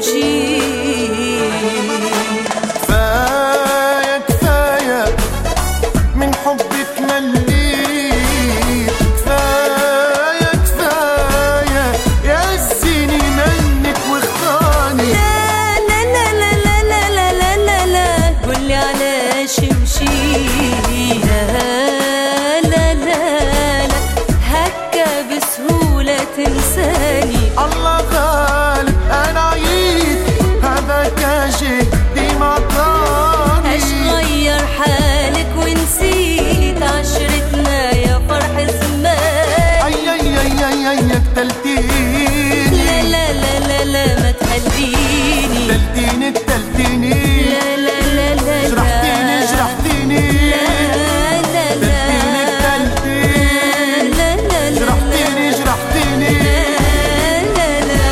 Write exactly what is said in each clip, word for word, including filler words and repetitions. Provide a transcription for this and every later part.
وشي. كفاية كفاية من حبك مليت، كفاية كفاية يأذيني منك واختاني. لا لا لا لا لا لا لا لا لا لا قولي علاش مشيها. لا لا لا هكا بسهولة تنساني. الله غالب أنا عييت هذاك جهدي ما طاني. اش غير حالك ونسيت عشرتنا يا فرح زمان. أي أي أي أي أي قتلتيني. لا لا لا لا لا ما تخليني قتلتيني قتلتيني. لا لا لا لا جرحتيني جرحتيني. لا لا لا قتلتيني قتلتيني. لا لا لا جرحتيني جرحتيني. لا لا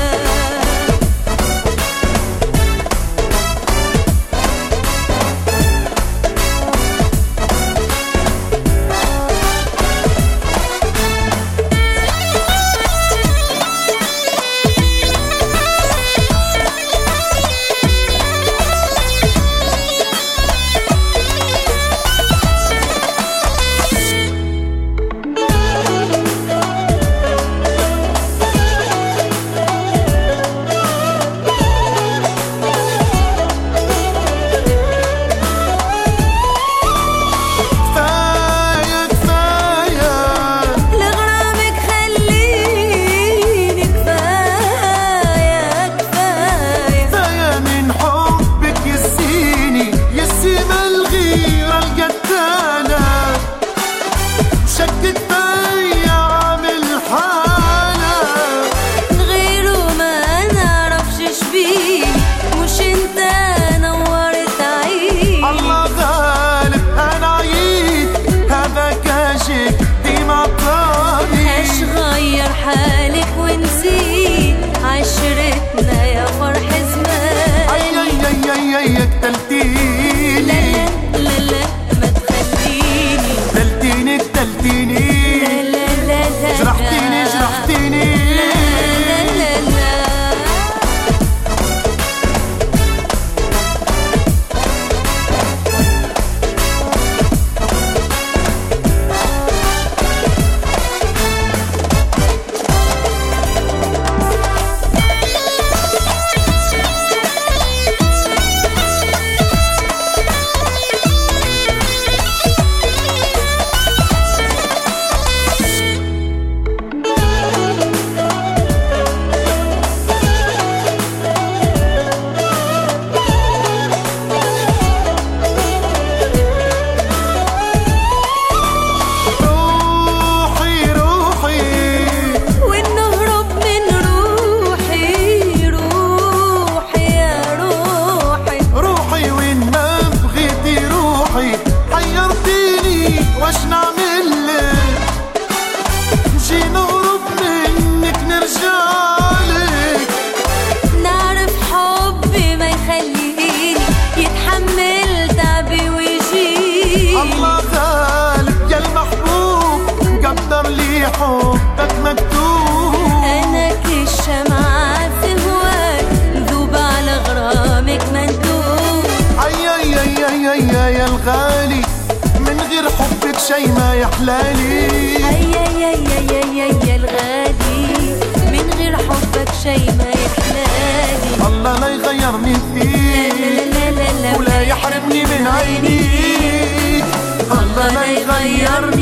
حالك ونسيت عشرتنا يا فرح زمان. أي أي أي أي أي قتلتيني. لا لا لا ما تخليني. قتلتيني قتلتيني. لا لا لا لا جرحتيني جرحتيني. لا لا لا حبك مكتوب. أنا كالشمعة في هواك ذوب على غرامك مندوب. أي أي أي أي أي يا الغالي من غير حبك شي ما يحلالي. أي أي أي أي أي يا الغالي من غير حبك شي ما يحلالي. الله لا يغيرني فيك لا لا لا لا ولا يحرمني من عينيك. الله لا يغيرني